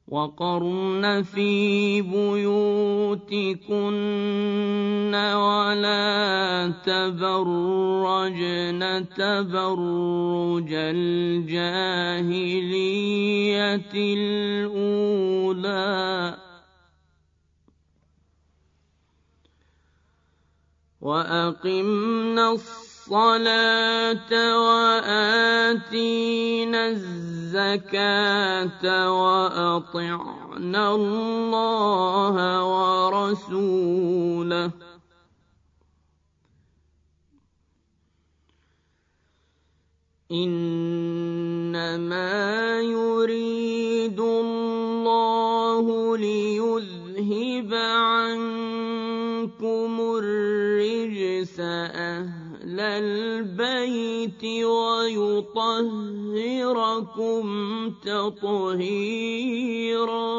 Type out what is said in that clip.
وقرن في بيوتكن ولا تبرجن تبرج الجاهلية الأولى وأقمنا الصلاة وآتينا الزكاة وأطعنا الله ورسوله إنما يريد الله ليذهب عنكم الرجس أهل البيت ويطهركم تطهيرا